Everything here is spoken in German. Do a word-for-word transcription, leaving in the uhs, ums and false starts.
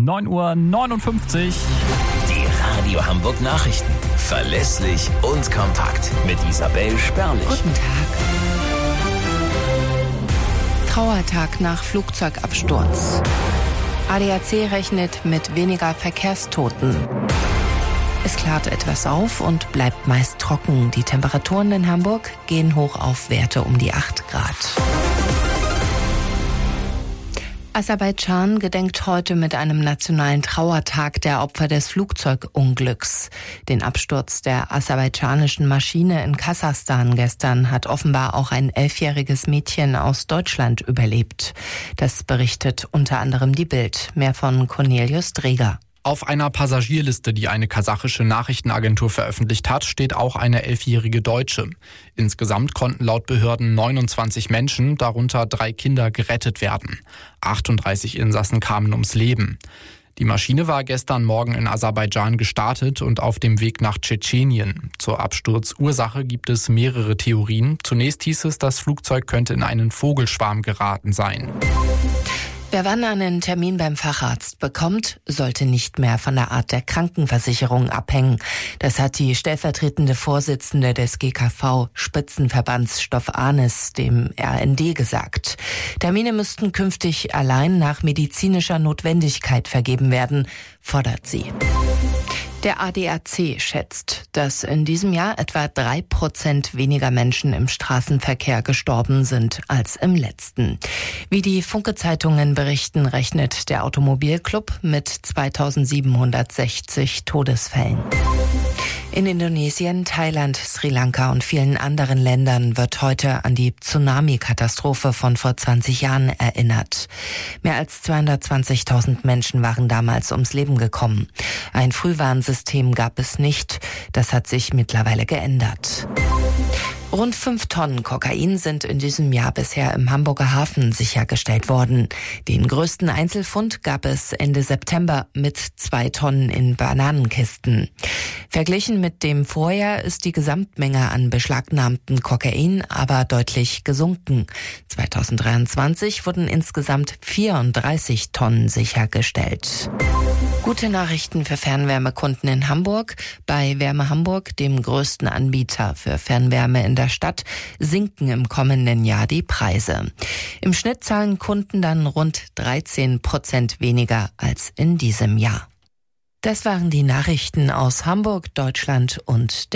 neun Uhr neunundfünfzig. Die Radio Hamburg Nachrichten. Verlässlich und kompakt. Mit Isabel Sperlich. Guten Tag. Trauertag nach Flugzeugabsturz. A D A C rechnet mit weniger Verkehrstoten. Es klart etwas auf und bleibt meist trocken. Die Temperaturen in Hamburg gehen hoch auf Werte um die acht Grad. Aserbaidschan gedenkt heute mit einem nationalen Trauertag der Opfer des Flugzeugunglücks. Den Absturz der aserbaidschanischen Maschine in Kasachstan gestern hat offenbar auch ein elfjähriges Mädchen aus Deutschland überlebt. Das berichtet unter anderem die Bild. Mehr von Cornelius Dreger. Auf einer Passagierliste, die eine kasachische Nachrichtenagentur veröffentlicht hat, steht auch eine elfjährige Deutsche. Insgesamt konnten laut Behörden neunundzwanzig Menschen, darunter drei Kinder, gerettet werden. achtunddreißig Insassen kamen ums Leben. Die Maschine war gestern Morgen in Aserbaidschan gestartet und auf dem Weg nach Tschetschenien. Zur Absturzursache gibt es mehrere Theorien. Zunächst hieß es, das Flugzeug könnte in einen Vogelschwarm geraten sein. Wer wann einen Termin beim Facharzt bekommt, sollte nicht mehr von der Art der Krankenversicherung abhängen. Das hat die stellvertretende Vorsitzende des G K V-Spitzenverbands Stoff Ahnes dem R N D gesagt. Termine müssten künftig allein nach medizinischer Notwendigkeit vergeben werden, fordert sie. Der A D A C schätzt, dass in diesem Jahr etwa drei Prozent weniger Menschen im Straßenverkehr gestorben sind als im letzten. Wie die Funke-Zeitungen berichten, rechnet der Automobilclub mit zweitausendsiebenhundertsechzig Todesfällen. In Indonesien, Thailand, Sri Lanka und vielen anderen Ländern wird heute an die Tsunami-Katastrophe von vor zwanzig Jahren erinnert. Mehr als zweihundertzwanzigtausend Menschen waren damals ums Leben gekommen. Ein Frühwarnsystem gab es nicht. Das hat sich mittlerweile geändert. Rund fünf Tonnen Kokain sind in diesem Jahr bisher im Hamburger Hafen sichergestellt worden. Den größten Einzelfund gab es Ende September mit zwei Tonnen in Bananenkisten. Verglichen mit dem Vorjahr ist die Gesamtmenge an beschlagnahmtem Kokain aber deutlich gesunken. zweitausenddreiundzwanzig wurden insgesamt vierunddreißig Tonnen sichergestellt. Gute Nachrichten für Fernwärmekunden in Hamburg. Bei Wärme Hamburg, dem größten Anbieter für Fernwärme in der Stadt, sinken im kommenden Jahr die Preise. Im Schnitt zahlen Kunden dann rund dreizehn Prozent weniger als in diesem Jahr. Das waren die Nachrichten aus Hamburg, Deutschland und der